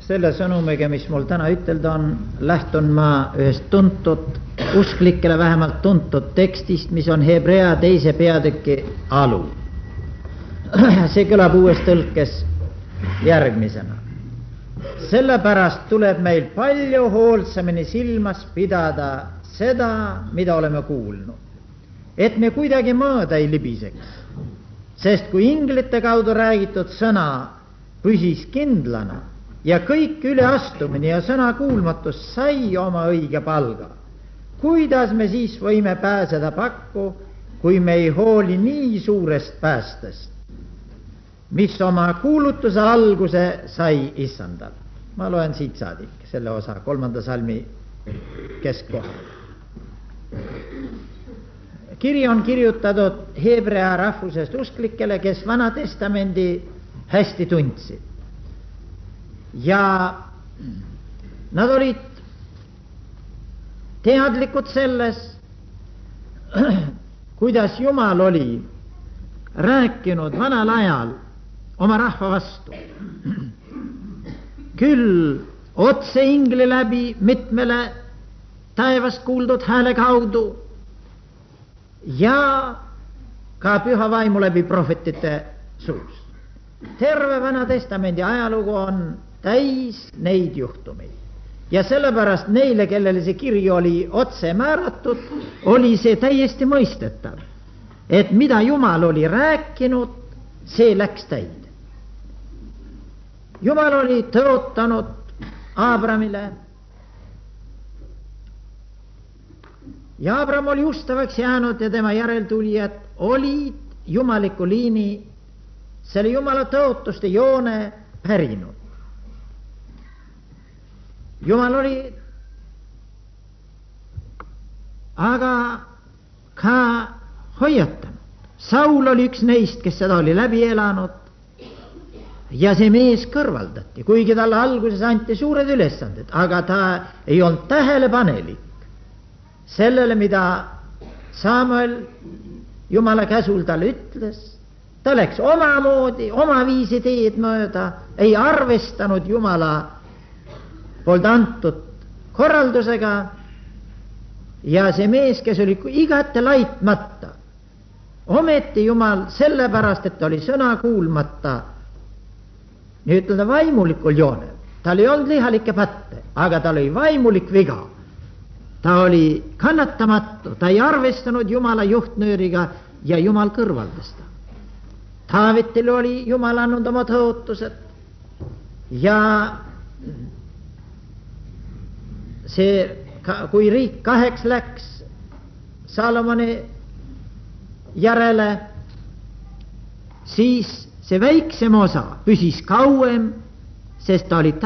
selle sõnumiga, mis mul täna ütelda on, lähtun ma ühest tuntud, usklikele vähemalt tuntud tekstist, mis on Hebrea 2. peatüki alul. See kõlab uues tõlkes järgmisena. Sellepärast tuleb meil palju hoolsamini silmas pidada seda, mida oleme kuulnud, et me kuidagi mööda ei libiseks, sest kui inglite kaudu räägitud sõna püsis kindlana ja kõik üleastumine ja sõna kuulmatus sai oma õige palga, kuidas me siis võime pääseda pakku, kui me ei hooli nii suurest päästest, mis oma kuulutuse alguse sai issandal. Ma loen siit saadik selle osa 3. salmi keskkohal. Kiri on kirjutatud Hebrea rahvusest usklikele, kes Vana Testamendi hästi tundsid. Ja nad olid teadlikud selles, kuidas Jumal oli rääkinud vanal ajal oma rahva vastu. Küll otse ingli läbi mitmele taevast kuuldud hääle kaudu ja ka püha vaimu läbi prohvetite suus. Terve Vana Testamendi ajalugu on täis neid juhtumeid. Ja sellepärast neile, kellele see kiri oli otse määratud, oli see täiesti mõistetav, et mida Jumal oli rääkinud, see läks täide. Jumal oli tõotanud Abrahamile ja Abraham oli ustavaks jäänud ja tema järeltulijad olid jumaliku liini, selle Jumala tõotuste joone pärinud. Jumal oli aga ka hoiatanud. Saul oli üks neist, kes seda oli läbi elanud ja see mees kõrvaldati, kuigi talle alguses anti suured ülesanded, aga ta ei olnud tähelepanelik sellele, mida Samuel Jumala käsul talle ütles. Ta läks omamoodi, oma viisi teed mööda, ei arvestanud Jumala poolt antud korraldusega ja see mees, kes oli igati laitmata, ometi Jumal sellepärast, et ta oli sõna kuulmata, nii ütelda vaimulikul joonel. Tal ei olnud lihalikke patte, aga tal oli vaimulik viga. Ta oli kannatamatu, ta ei arvestanud Jumala juhtnööriga ja Jumal kõrvaldas ta. Taavetil oli Jumal andnud oma tõotused ja see, kui riik kaheks läks Salomoni järele, siis see väiksem osa püsis kauem, sest ta oli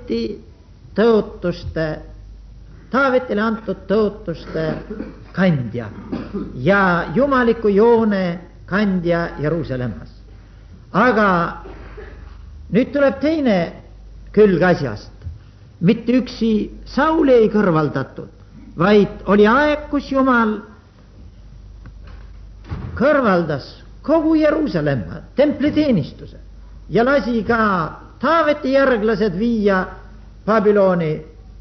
Taavetile antud tõotuste kandja ja jumaliku joone kandja Jeruusalemmas. Aga nüüd tuleb teine külg asjast. Mitte üksi Sauli ei kõrvaldatud, vaid oli aeg, kus Jumal kõrvaldas kogu Jeruusalemma templiteenistuse ja lasi ka Taaveti järglased viia Babyloni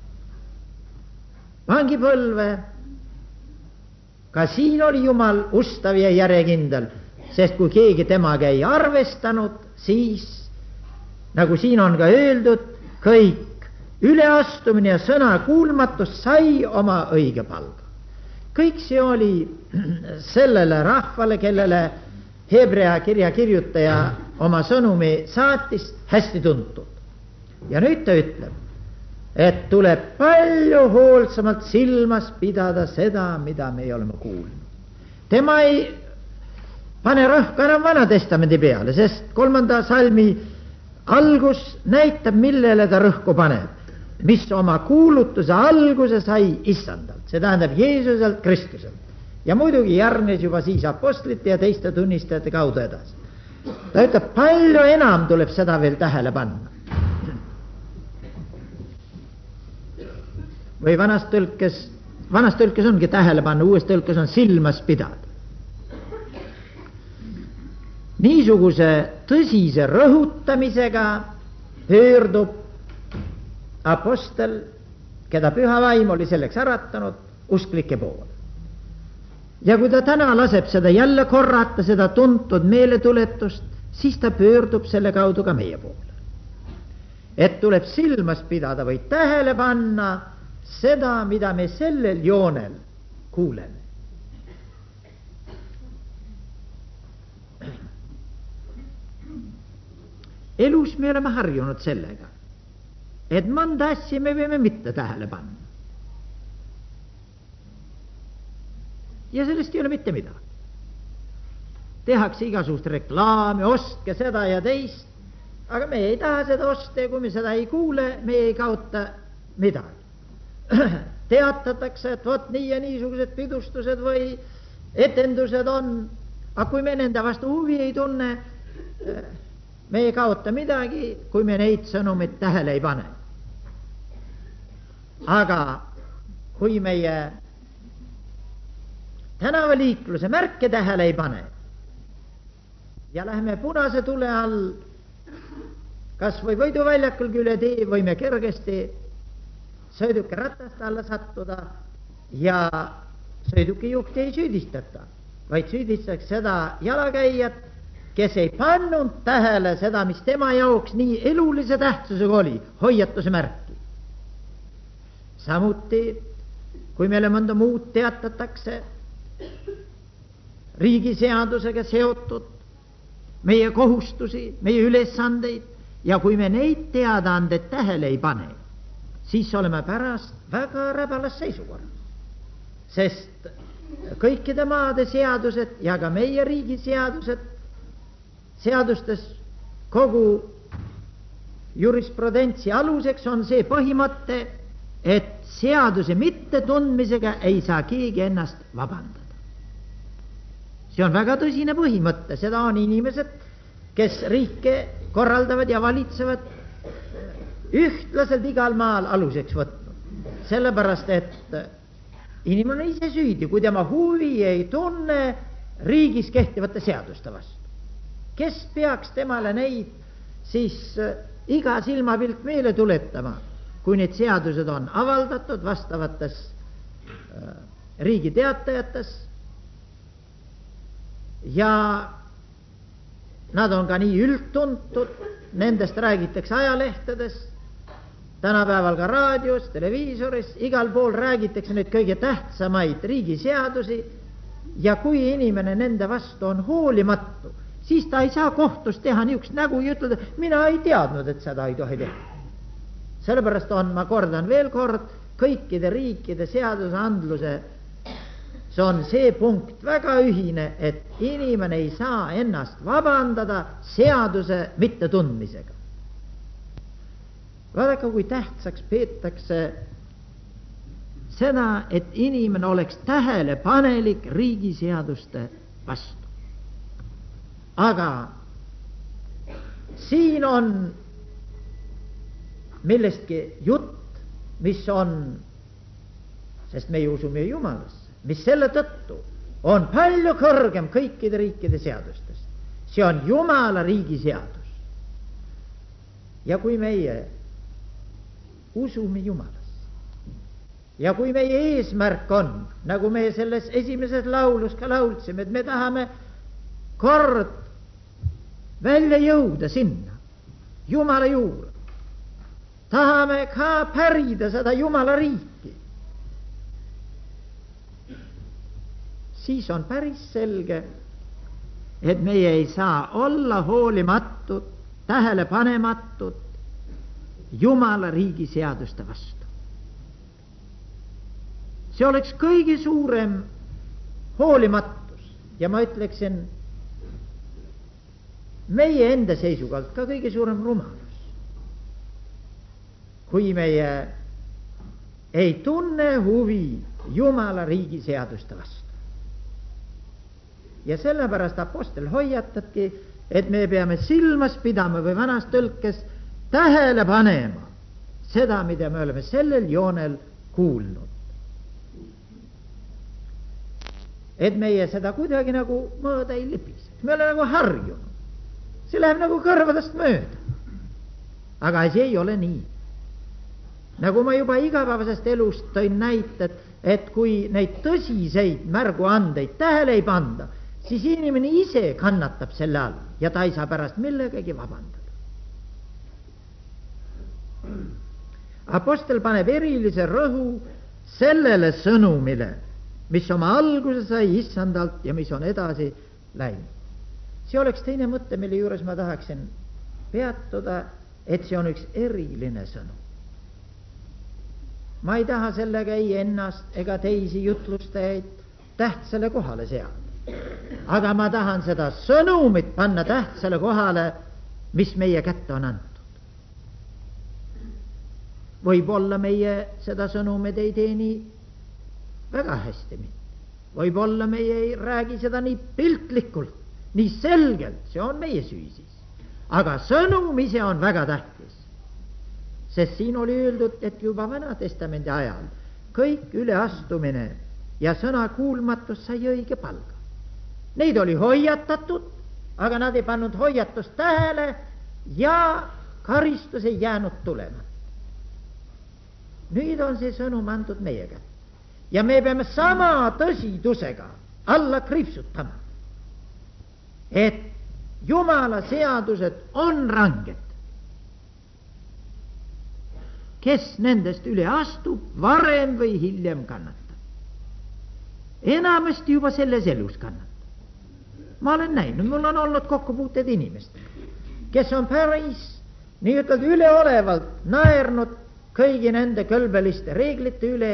vangipõlve. Ka siin oli Jumal ustav ja järjekindel, sest kui keegi temaga ei arvestanud, siis nagu siin on ka öeldud, kõik üleastumine ja sõna kuulmatus sai oma õige palga. Kõik see oli sellele rahvale, kellele Hebrea kirja kirjutaja oma sõnumi saatis, hästi tuntud. Ja nüüd ta ütleb, et tuleb palju hoolsamalt silmas pidada seda, mida me oleme kuulnud. Tema ei pane rõhku enam Vana Testamendi peale, sest 3. salmi algus näitab, millele ta rõhku paneb, mis oma kuulutuse alguse sai issandalt, see tähendab Jeesuselt, Kristuselt. Ja muidugi järgnes juba siis apostlite ja teiste tunnistajate kaudu edasi. Ta ütleb, palju enam tuleb seda veel tähele panna. Või vanas tõlkes ongi tähele panna, uues tõlkes on silmas pidada. Niisuguse tõsise rõhutamisega pöördub apostel, keda püha vaim oli selleks äratanud, usklike poole. Ja kui ta täna laseb seda jälle korrata, seda tuntud meeletuletust, siis ta pöördub selle kaudu ka meie poole. Et tuleb silmas pidada või tähele panna seda, mida me sellel joonel kuuleme. Elus me oleme harjunud sellega, et mõnda asja me võime mitte tähele panna. Ja sellest ei ole mitte midagi. Tehakse igasugust reklaami, ostke seda ja teist, aga me ei taha seda osta ja kui me seda ei kuule, me ei kaota midagi. Teatatakse, et vot nii ja niisugused pidustused või etendused on, aga kui me nende vastu huvi ei tunne, me ei kaota midagi, kui me neid sõnumid tähele ei pane. Aga kui meie tänavaliikluse märke tähele ei pane ja läheme punase tule all kas või võiduväljakul üle tee, võime kergesti sõiduki ratast alla sattuda ja sõiduki juhti ei süüdistata, vaid süüdistatakse seda jalakäijat, kes ei pannud tähele seda, mis tema jaoks nii elulise tähtsusega oli, hoiatuse märki. Samuti, kui meile mõnda muud teatatakse riigiseadusega seotud meie kohustusi, meie ülesandeid, ja kui me neid teadaanded tähele ei pane, siis oleme pärast väga räbalas seisukorras. Sest kõikide maade seadused ja ka meie riigi seadustes kogu jurisprudentsi aluseks on see põhimõte, et seaduse mittetundmisega ei saa keegi ennast vabandada. See on väga tõsine põhimõte, seda on inimesed, kes riike korraldavad ja valitsevad, ühtlaselt igal maal aluseks võtnud. Sellepärast, et inimene on ise süüdi, kui tema huvi ei tunne riigis kehtivate seaduste vastu. Kes peaks temale neid siis iga silmapilt meele tuletama, kui need seadused on avaldatud vastavates riigi teatajates ja nad on ka nii üldtuntud, nendest räägitakse ajalehtedes, tänapäeval ka raadios, televiisoris, igal pool räägitakse neid kõige tähtsamaid riigiseadusi ja kui inimene nende vastu on hoolimatu, siis ta ei saa kohtus teha niisugust nägu ja ütleda, mina ei teadnud, et seda ei tohi teha. Sellepärast on, ma kordan veel kord, kõikide riikide seadusandluse, see on see punkt väga ühine, et inimene ei saa ennast vabandada seaduse mittetundmisega. Vaadake, kui tähtsaks peetakse seda, et inimene oleks tähelepanelik riigiseaduste vastu. Aga siin on millestki jutt, mis on, sest meie usume Jumalasse, mis selle tõttu on palju kõrgem kõikide riikide seadustest. See on Jumala riigi seadus. Ja kui meie usume Jumalasse ja kui meie eesmärk on, nagu me selles esimeses laulus ka laulsime, et me tahame kord välja jõuda sinna Jumala juurde, tahame ka pärida seda Jumala riiki, siis on päris selge, et meie ei saa olla hoolimatud, tähelepanematud Jumala riigi seaduste vastu. See oleks kõige suurem hoolimatus ja ma ütleksin meie enda seisukohalt ka kõige suurem rumalus, kui meie ei tunne huvi Jumala riigi seaduste vastu. Ja sellepärast apostel hoiatabki, et me peame silmas pidama või vanas tõlkes tähele panema seda, mida me oleme sellel joonel kuulnud. Et meie seda kuidagi nagu mööda ei lipise. Me oleme nagu harjunud. See läheb nagu kõrvadest mööda. Aga see ei ole nii. nagu ma juba igapäevasest elust tõin näited, et kui neid tõsiseid märguandeid tähele ei panda, siis inimene ise kannatab selle all ja ta ei saa pärast millegagi vabandada. Apostel paneb erilise rõhu sellele sõnumile, mis oma alguse sai issandalt ja mis on edasi läinud. See oleks teine mõte, mille juures ma tahaksin peatuda, et see on üks eriline sõnum. Ma ei taha sellega ei ennast ega teisi jutlustajaid tähtsale kohale seada. Aga ma tahan seda sõnumit panna tähtsale kohale, mis meie kätte on antud. Võib-olla meie seda sõnumit ei tee nii väga hästi. Võib-olla meie ei räägi seda nii piltlikult, nii selgelt, see on meie süü siis. Aga sõnum ise on väga tähtis. Sest siin oli öeldud, et juba Vana Testamendi ajal kõik üleastumine ja sõna kuulmatus sai õige palga. Neid oli hoiatatud, aga nad ei pannud hoiatust tähele ja karistus ei jäänud tulema. Nüüd on see sõnum antud meie kätte ja me peame sama tõsidusega alla kriipsutama, et Jumala seadused on ranged. Kes nendest üle astub, varem või hiljem kannatab. Enamasti juba selles elus kannatab. Ma olen näinud, mul on olnud kokkupuuted inimestega, kes on päris nii-ütelda üleolevalt naernud kõigi nende kõlbeliste reeglite üle.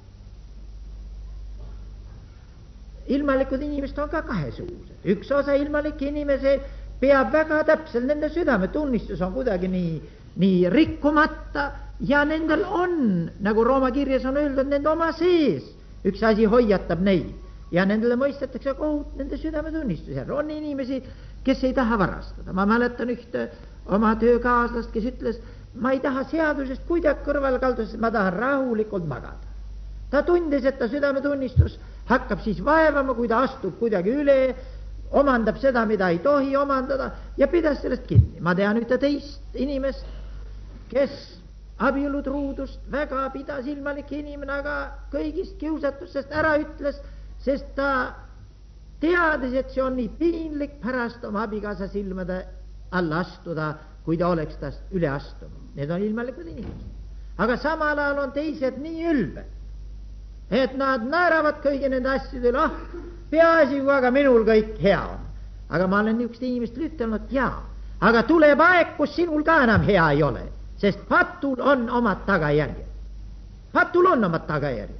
Ilmalikud inimesed on ka kahesugused. Üks osa ilmalikke inimese peab väga täpselt, nende südametunnistus on kuidagi nii rikkumata ja nendel on, nagu Rooma kirjas on öeldud, nende oma sees üks asi hoiatab neid ja nendele mõistetakse kohut nende südametunnistuse järgi. On inimesi, kes ei taha varastada. Ma mäletan ühte oma töökaaslast, kes ütles, ma ei taha seadusest kuidagi kõrvale kalduda, sest ma tahan rahulikult magada. Ta tundis, et ta südametunnistus hakkab siis vaevama, kui ta astub kuidagi üle, omandab seda, mida ei tohi omandada ja pidas sellest kinni. Ma tean ühte teist inimest, kes abielutruudust väga pidas, ilmalik inimene, aga kõigist kiusatusest ära ütles, sest ta teadis, et see on nii piinlik pärast oma abikaasa silmade alla astuda, kui ta oleks tast üle astunud. Need on ilmalikud inimesed. Aga samal ajal on teised nii ülbed, et nad naeravad kõigi nende asjadele, peaasi, kui aga minul kõik hea on. Aga ma olen niisugust inimest ütelnud, jaa, aga tuleb aeg, kus sinul ka enam hea ei ole, sest patul on omad tagajärjed. Patul on omad tagajärjed.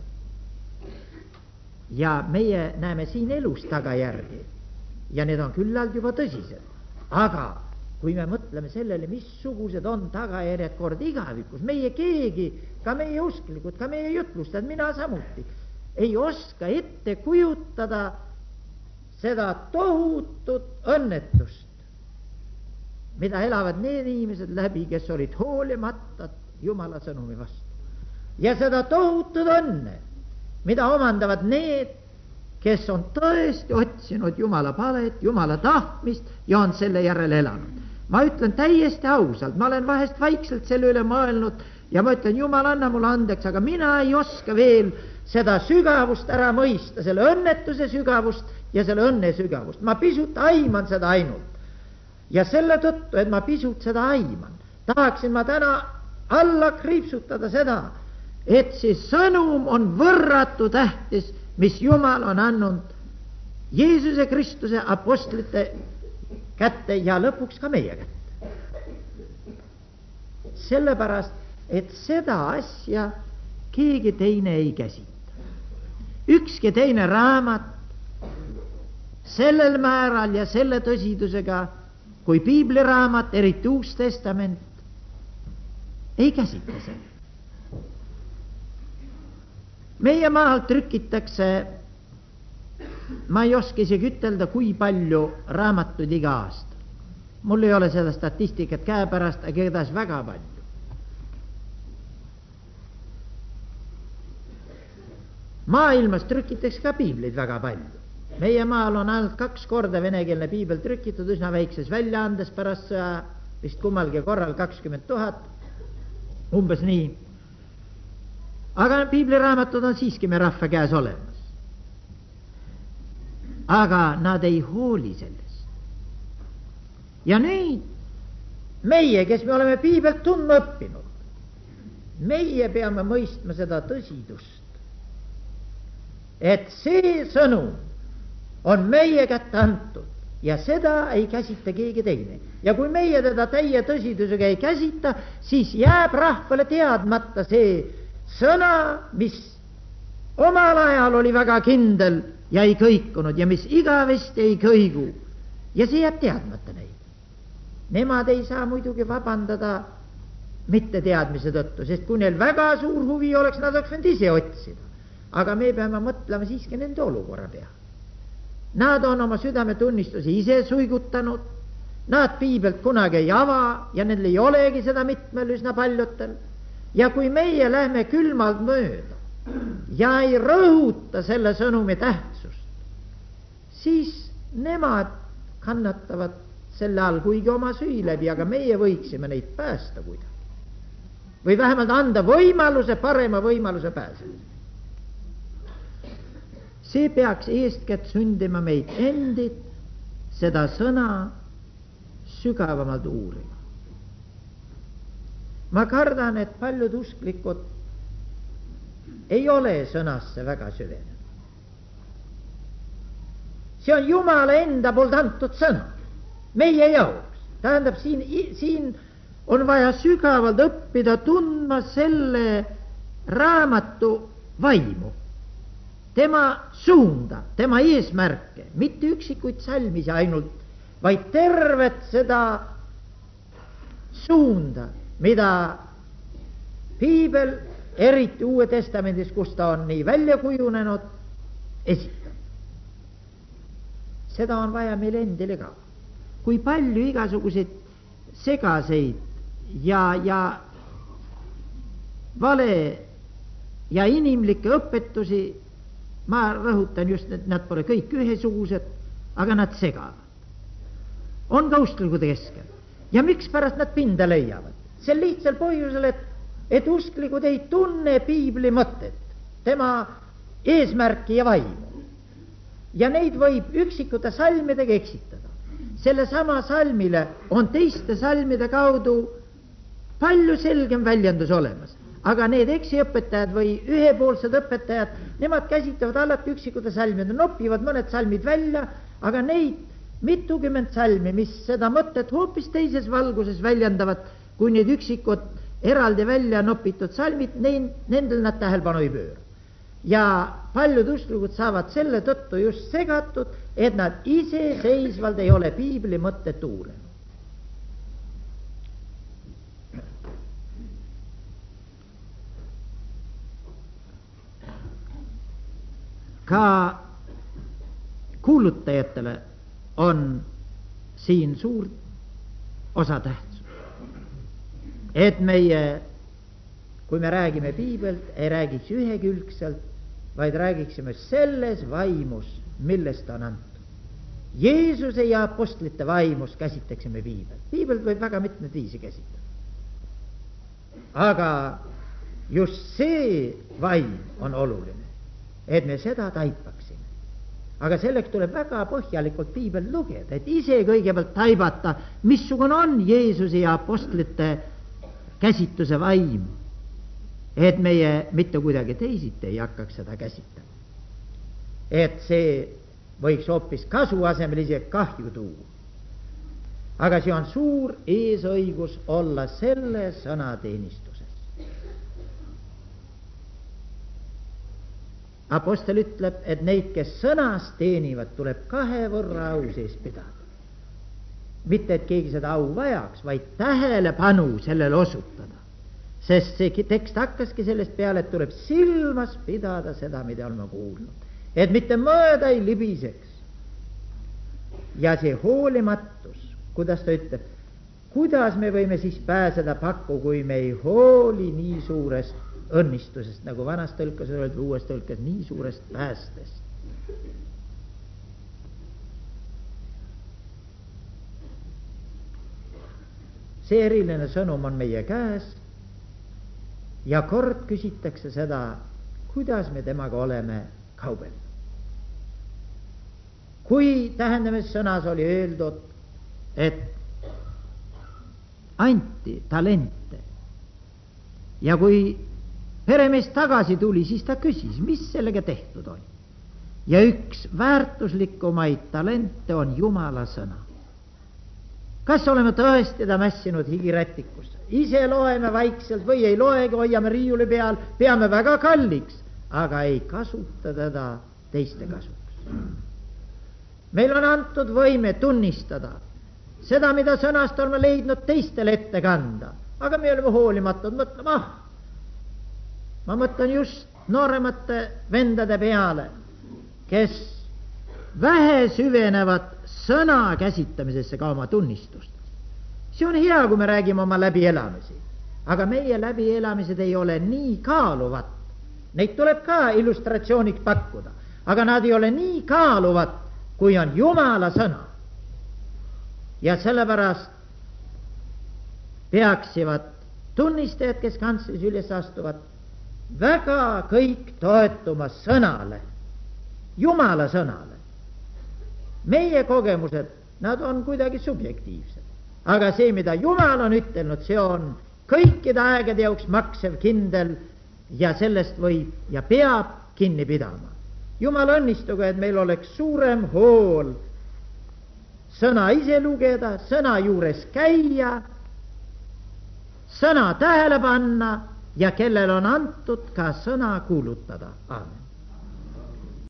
Ja meie näeme siin elus tagajärgi ja need on küllalt juba tõsised. Aga kui me mõtleme sellele, missugused on tagajärjed kord igavikus, meie keegi, ka meie usklikud, ka meie jutlustajad, mina samuti, ei oska ette kujutada seda tohutut õnnetust, mida elavad need inimesed läbi, kes olid hoolimata Jumala sõnumi vastu. Ja seda tohutut õnne, mida omandavad need, kes on tõesti otsinud Jumala palet, Jumala tahtmist ja on selle järele elanud. Ma ütlen täiesti ausalt, ma olen vahest vaikselt selle üle mõelnud ja ma ütlen, Jumal, anna mulle andeks, aga mina ei oska veel seda sügavust ära mõista, selle õnnetuse sügavust ja selle õnne sügavust. Ma pisut aiman seda ainult. Ja selle tõttu, et ma pisut seda aiman, tahaksin ma täna alla kriipsutada seda, et see sõnum on võrratu tähtis, mis Jumal on andnud Jeesuse Kristuse apostlite kätte ja lõpuks ka meie kätte. Sellepärast, et seda asja keegi teine ei käsita. Ükski teine raamat sellel määral ja selle tõsidusega kui piibliraamat, eriti Uus Testament, ei käsita seda. Meie maal trükitakse, ma ei oska isegi ütelda, kui palju raamatuid iga aasta. Mul ei ole seda statistikat käepärast, aga igatahes väga palju. Maailmas trükitakse ka piibleid väga palju. Meie maal on ainult 2 korda venekeelne piibel trükitud üsna väikses väljaandes pärast sõja, vist kummalgi korral 20 000, umbes nii. aga piibliraamatud on siiski me rahva käes olemas. Aga nad ei hooli sellest. Ja nüüd meie, kes me oleme piibelt tundma õppinud, meie peame mõistma seda tõsidust, et see sõnum on meie kätte antud ja seda ei käsita keegi teine. Ja kui meie teda täie tõsidusega ei käsita, siis jääb rahvale teadmata see sõna, mis omal ajal oli väga kindel ja ei kõikunud ja mis igavesti ei kõigu. Ja see jääb teadmata neid. Nemad ei saa muidugi vabandada mitte teadmise tõttu, sest kui neil väga suur huvi oleks, nad oleks võinud ise otsida. Aga me peame mõtlema siiski nende olukorra peale. Nad on oma südametunnistusi ise suigutanud, nad piibelt kunagi ei ava ja neil ei olegi seda mitmel üsna paljutel. Ja kui meie lähme külmalt mööda ja ei rõhuta selle sõnumi tähtsust, siis nemad kannatavad selle all, kuigi oma süü läbi, aga meie võiksime neid päästa kuidagi. Või vähemalt anda võimaluse, parema võimaluse pääseda. See peaks eestkätt sündima meid endid seda sõna sügavamalt uurima. Ma kardan, et paljud usklikud ei ole sõnasse väga süvenenud. See on Jumala enda poolt antud sõna meie jaoks. Tähendab, siin on vaja sügavalt õppida tundma selle raamatu vaimu, tema suunda, tema eesmärke, mitte üksikuid salmisi ainult, vaid tervet seda suunda, mida piibel, eriti Uue Testamendis, kus ta on nii välja kujunenud, esitab. Seda on vaja meil endile ka. Kui palju igasuguseid segaseid ja vale ja inimlikke õpetusi, ma rõhutan just, et nad pole kõik ühesugused, aga nad segavad. On ka usklikude keskel. Ja miks pärast nad pinda leiavad? Sel lihtsal põhjusel, et usklikud ei tunne piibli mõtet, tema eesmärki ja vaimu. Ja neid võib üksikute salmidega eksitada. Selle sama salmile on teiste salmide kaudu palju selgem väljendus olemas. Aga need eksiõpetajad või ühepoolsed õpetajad, nemad käsitlevad alati üksikute salmid, nopivad mõned salmid välja, aga neid mitukümmend salmi, mis seda mõtet hoopis teises valguses väljendavad, kui need üksikud eraldi välja nopitud salmid, nendel nad tähelepanu ei pööra. Ja paljud usklikud saavad selle tõttu just segatud, et nad iseseisvalt ei ole piibli mõtet uurinud. Ka kuulutajatele on siin suur osatähtsus. Et meie, kui me räägime piibelt, ei räägiks ühekülgselt, vaid räägiksime selles vaimus, millest on antud. Jeesuse ja apostlite vaimus käsitleksime piibelt. Piibelt võib väga mitmed viisi käsitleda. Aga just see vaim on oluline, et me seda taipaksime. Aga selleks tuleb väga põhjalikult piibel lugeda, et ise kõigepealt taibata, missugune on Jeesuse ja apostlite käsitluse vaim, et meie mitte kuidagi teisiti ei hakkaks seda käsitlema. Et see võiks hoopis kasu asemel isegi kahju tuua. Aga see on suur eesõigus olla selle sõna teenistuses. Apostel ütleb, et neid, kes sõnas teenivad, tuleb 2 võrra au sees pidada. Mitte, et keegi seda au vajaks, vaid tähelepanu sellele osutada. Sest see tekst hakkaski sellest peale, et tuleb silmas pidada seda, mida oleme kuulnud. Et mitte mööda ei libiseks. Ja see hoolimatus, kuidas ta ütleb, kuidas me võime siis pääseda pakku, kui me ei hooli nii suurest õnnistusest, nagu vanas tõlkes öeldi, uues tõlkes, nii suurest päästest. See eriline sõnum on meie käes ja kord küsitakse seda, kuidas me temaga oleme kaubelnud. Kui tähendamise sõnas oli öeldud, et anti talente ja kui peremees tagasi tuli, siis ta küsis, mis sellega tehtud on. Ja üks väärtuslikumaid talente on Jumala sõna. Kas oleme tõesti ta mässinud higirätikusse? Ise loeme vaikselt või ei loegi, hoiame riiuli peal, peame väga kalliks, aga ei kasuta teda teiste kasuks. Meil on antud võime tunnistada seda, mida sõnast oleme leidnud teistele ette kanda, aga me oleme hoolimatud, mõtlema, ma mõtlen just nooremate vendade peale, kes vähe süvenevad sõna käsitamisesse ka oma tunnistust. See on hea, kui me räägime oma läbielamisi, aga meie läbielamised ei ole nii kaaluvad. Neid tuleb ka illustratsiooniks pakkuda, aga nad ei ole nii kaaluvad, kui on Jumala sõna. Ja sellepärast peaksivad tunnistajad, kes kantslis üles astuvad, väga kõik toetuma sõnale, Jumala sõnale. Meie kogemused, nad on kuidagi subjektiivsed, aga see, mida Jumal on ütelnud, see on kõikide aegade jaoks maksev, kindel ja sellest võib ja peab kinni pidama. Jumal õnnistugu, et meil oleks suurem hool sõna ise lugeda, sõna juures käia, sõna tähele panna ja kellel on antud ka sõna kuulutada. Aamen.